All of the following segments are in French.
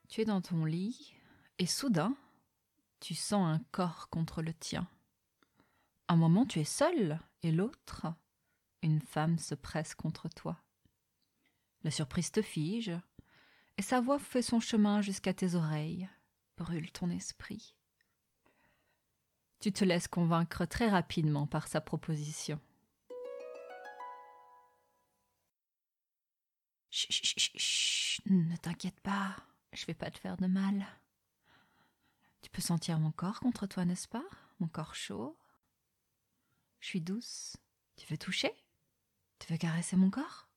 Tu es dans ton lit et soudain, tu sens un corps contre le tien. Un moment, tu es seul et l'autre, une femme se presse contre toi. La surprise te fige et sa voix fait son chemin jusqu'à tes oreilles, brûle ton esprit. Tu te laisses convaincre très rapidement par sa proposition. Chut, chut, chut, chut, ne t'inquiète pas, je vais pas te faire de mal. Tu peux sentir mon corps contre toi, n'est-ce pas? Mon corps chaud. Je suis douce. Tu veux toucher? Tu veux caresser mon corps?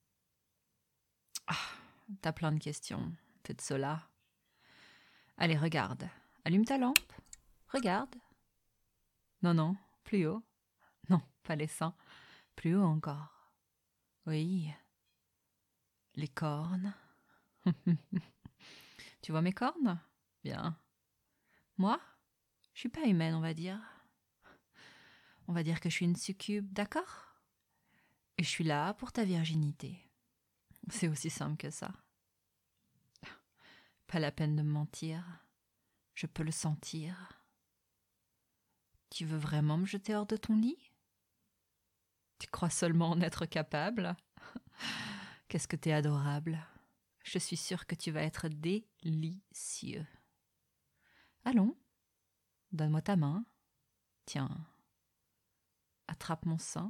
Ah, t'as plein de questions. T'es de cela. Allez, regarde. Allume ta lampe. Regarde. Non, non, plus haut. Non, pas les seins. Plus haut encore. Oui. Les cornes. Tu vois mes cornes? Bien. Moi, je suis pas humaine, on va dire. On va dire que je suis une succube, d'accord? Et je suis là pour ta virginité. C'est aussi simple que ça. Pas la peine de me mentir. Je peux le sentir. Tu veux vraiment me jeter hors de ton lit? Tu crois seulement en être capable? Qu'est-ce que t'es adorable. Je suis sûre que tu vas être délicieux. Allons, donne-moi ta main. Tiens, attrape mon sein.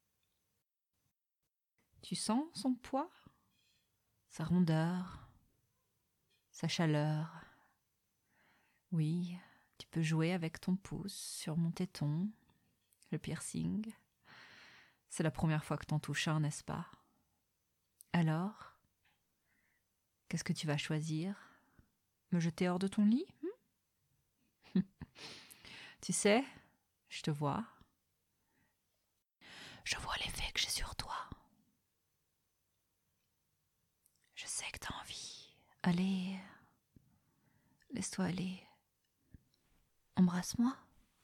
Tu sens son poids, sa rondeur, sa chaleur. Oui, tu peux jouer avec ton pouce sur mon téton, le piercing. C'est la première fois que t'en touches un, n'est-ce pas? Alors, qu'est-ce que tu vas choisir? Me jeter hors de ton lit? Tu sais, je te vois. Je vois l'effet que j'ai sur toi. Je sais que t'as envie. Allez, laisse-toi aller. Embrasse-moi.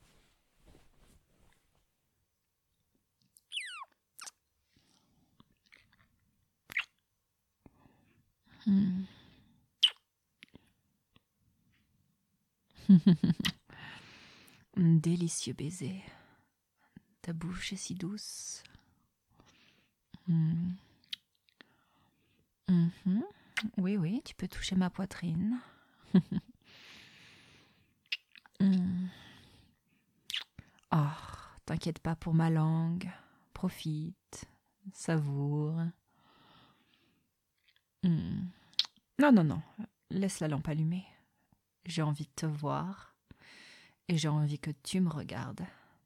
Délicieux baiser. Ta bouche est si douce. Oui, oui, tu peux toucher ma poitrine. Oh, t'inquiète pas pour ma langue. Profite, savoure. Non, non, non, laisse la lampe allumée. J'ai envie de te voir et j'ai envie que tu me regardes.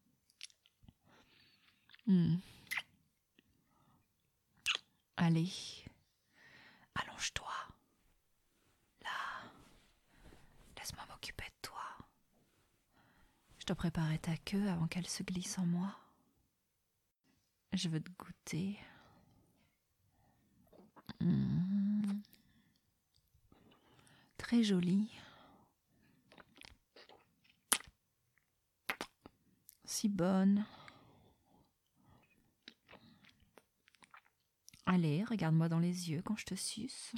Allez, allonge-toi. Là, laisse-moi m'occuper de toi. Je dois préparer ta queue avant qu'elle se glisse en moi. Je veux te goûter. Très jolie. Si bonne. Allez, regarde-moi dans les yeux quand je te suce.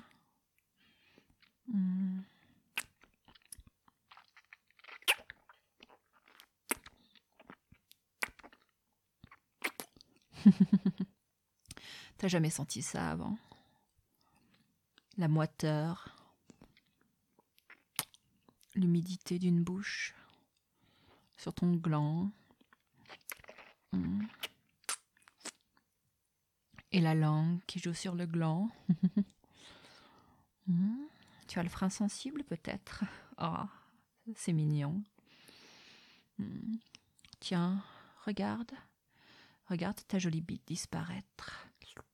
T'as jamais senti ça avant? La moiteur, l'humidité d'une bouche sur ton gland. Et la langue qui joue sur le gland. Tu as le frein sensible peut-être? Oh, c'est mignon. Tiens, regarde. Regarde ta jolie bite disparaître.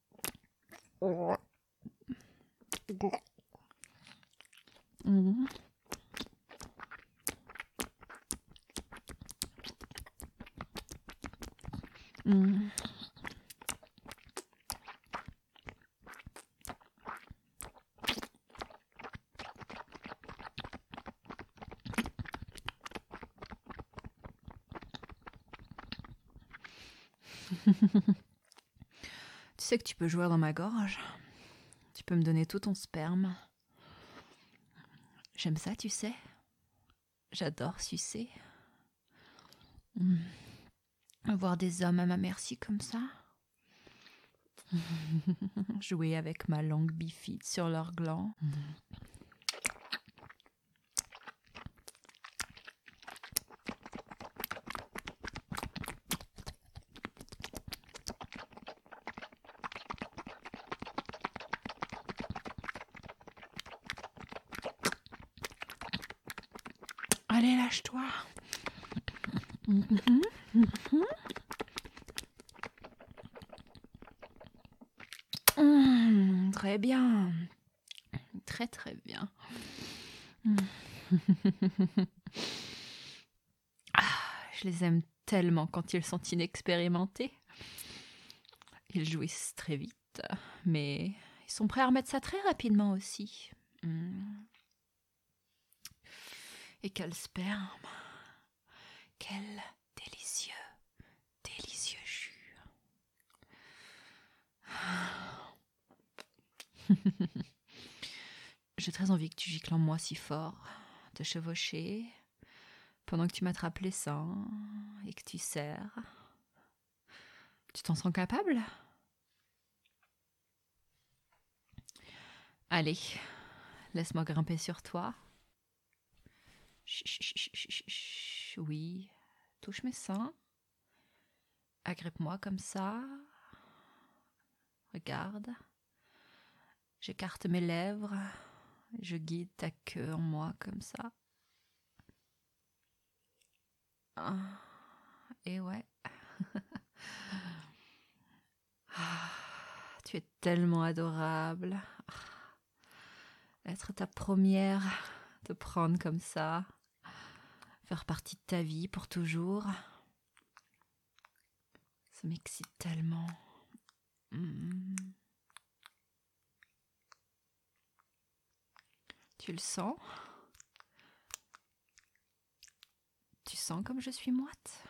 Tu sais que tu peux jouer dans ma gorge. Tu peux me donner tout ton sperme. J'aime ça, tu sais. J'adore sucer. Voir des hommes à ma merci comme ça. Jouer avec ma langue bifide sur leurs glands. Allez, lâche-toi. Très bien. Très très bien. Je les aime tellement quand ils sont inexpérimentés. Ils jouissent très vite, mais ils sont prêts à remettre ça très rapidement aussi. Et quel sperme. Quel délicieux, délicieux jus. J'ai très envie que tu gicles en moi si fort, te chevaucher, pendant que tu m'attrapes les seins et que tu serres. Tu t'en sens capable? Allez, laisse-moi grimper sur toi. Chut, oui, touche mes seins. Agrippe-moi comme ça. Regarde. J'écarte mes lèvres. Je guide ta queue en moi comme ça. Et ouais. Tu es tellement adorable. Être ta première, te prendre comme ça, faire partie de ta vie pour toujours. Ça m'excite tellement. Tu le sens? Tu sens comme je suis moite?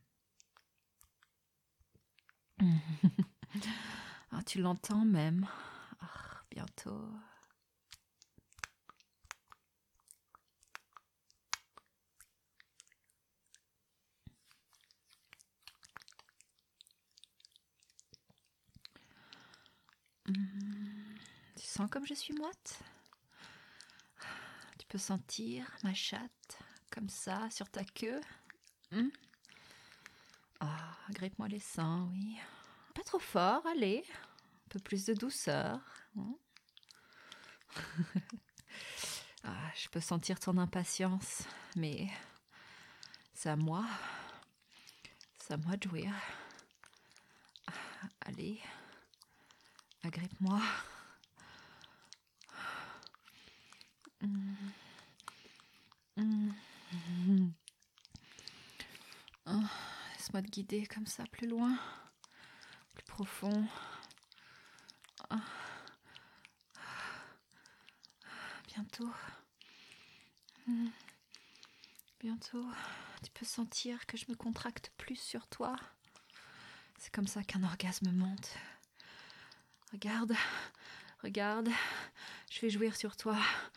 Ah, tu l'entends même. Bientôt. Tu sens comme je suis moite? Tu peux sentir ma chatte comme ça sur ta queue? Agrippe-moi les seins, oui. Pas trop fort, allez. Un peu plus de douceur. Je peux sentir ton impatience, mais c'est à moi. C'est à moi de jouir. Allez, agrippe-moi. Laisse-moi te guider comme ça, plus loin, plus profond. Bientôt. Bientôt. Tu peux sentir que je me contracte plus sur toi. C'est comme ça qu'un orgasme monte. Regarde, regarde, je vais jouir sur toi.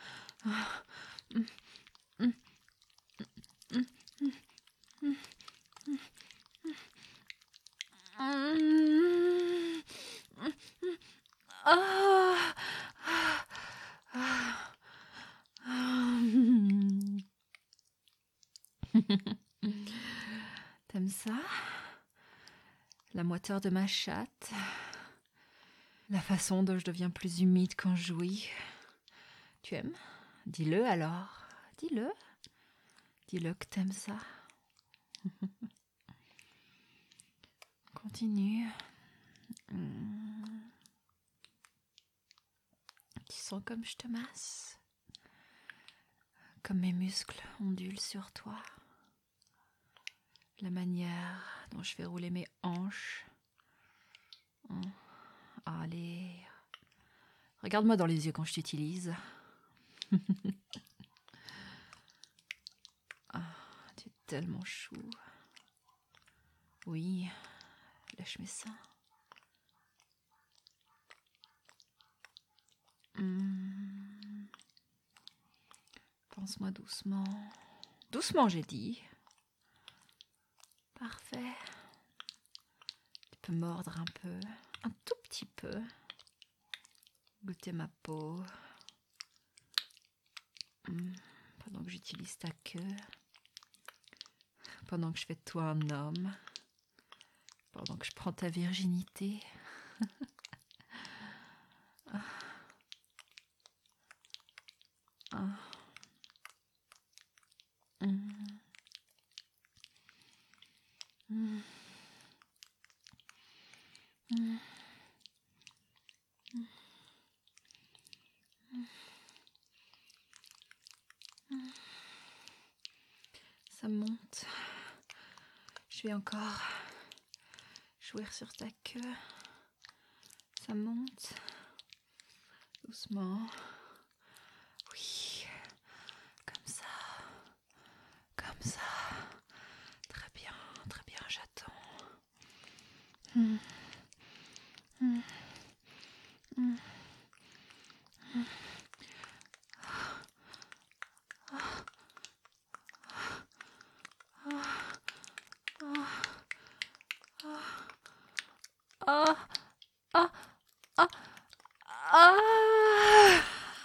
T'aimes ça? La moiteur de ma chatte, la façon dont je deviens plus humide quand je jouis. Tu aimes? Dis-le alors. Dis-le. Dis-le que t'aimes ça. Continue. Tu sens comme je te masse? Comme mes muscles ondulent sur toi? La manière dont je fais rouler mes hanches? Allez. Regarde-moi dans les yeux quand je t'utilise. Tu es tellement chou. Oui, lâche mes seins. Lance-moi doucement. Doucement, j'ai dit. Parfait. Tu peux mordre un peu, un tout petit peu. Goûter ma peau. Pendant que j'utilise ta queue. Pendant que je fais de toi un homme. Pendant que je prends ta virginité. Ah. Ah. Ça monte. Je vais encore jouir sur ta queue. Ça monte. Doucement. Oui. Comme ça. Comme ça. Très bien, j'attends. Ah, ah, ah, ah,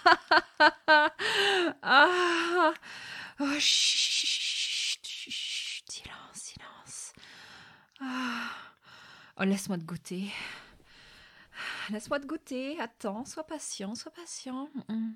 ah. Oh, chut, chut, silence, silence. Ah. Oh, laisse-moi te goûter. Laisse-moi te goûter. Attends, sois patient, sois patient.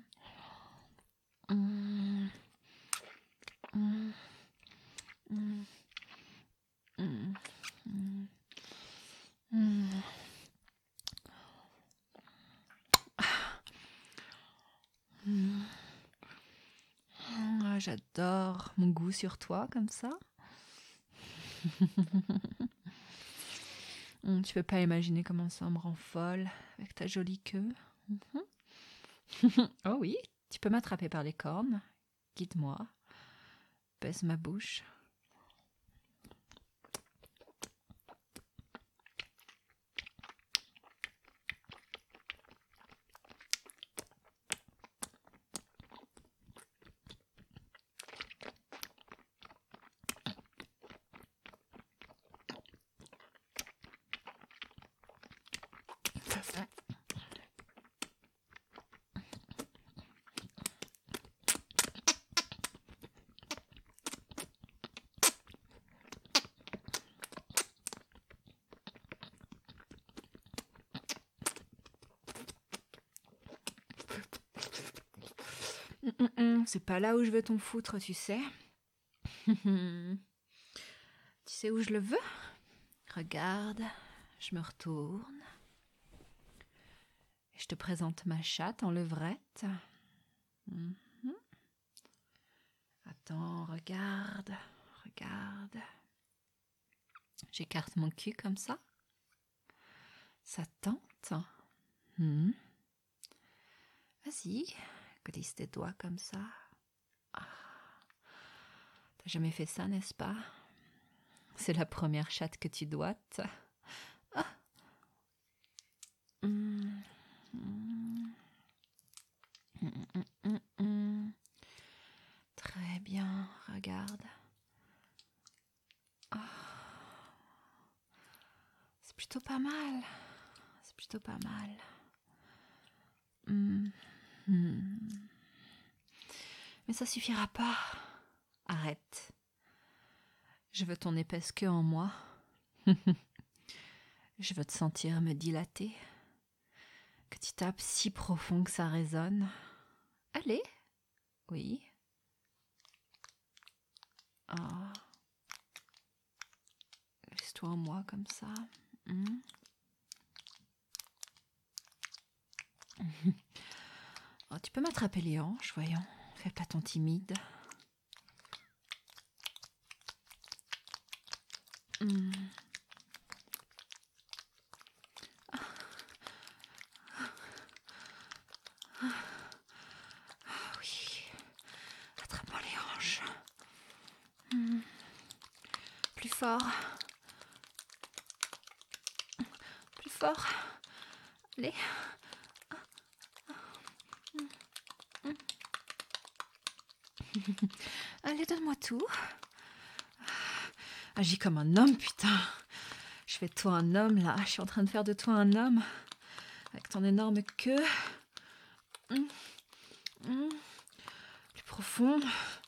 Ah, j'adore mon goût sur toi comme ça. Tu peux pas imaginer comment ça me rend folle avec ta jolie queue. Oh oui, tu peux m'attraper par les cornes. Guide-moi. Pèse ma bouche. C'est pas là où je veux ton foutre, tu sais. Tu sais où je le veux? Regarde, je me retourne. Je te présente ma chatte en levrette. Attends, regarde, regarde. J'écarte mon cul comme ça. Ça tente. Vas-y, glisse tes doigts comme ça. Ah. T'as jamais fait ça, n'est-ce pas? C'est la première chatte que tu doites. Ah. Très bien, regarde. Oh. C'est plutôt pas mal. C'est plutôt pas mal. Mais ça suffira pas. Arrête. Je veux ton épaisse queue en moi. Je veux te sentir me dilater. Que tu tapes si profond que ça résonne. Allez. Oui. Oh. Laisse-toi en moi comme ça. Oh, tu peux m'attraper les hanches, voyons. Fais pas ton timide. Oui. Attrape-moi les hanches. Plus fort. Plus fort. Allez. Allez, donne-moi tout. Agis comme un homme, putain. Je fais de toi un homme, là. Je suis en train de faire de toi un homme. Avec ton énorme queue. Plus profonde.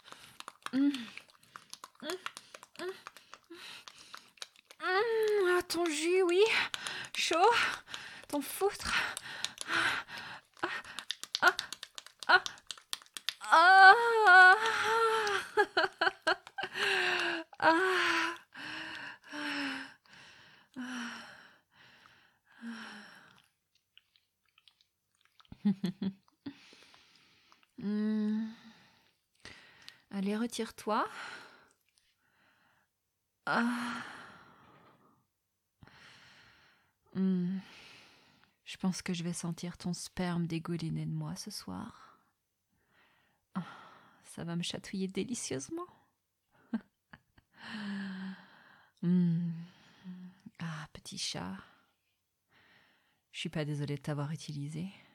Ton jus, oui. Chaud. Ton foutre. Allez, retire-toi. Je pense que je vais sentir ton sperme dégouliner de moi ce soir. Ça va me chatouiller délicieusement. Ah, petit chat. Je suis pas désolée de t'avoir utilisé.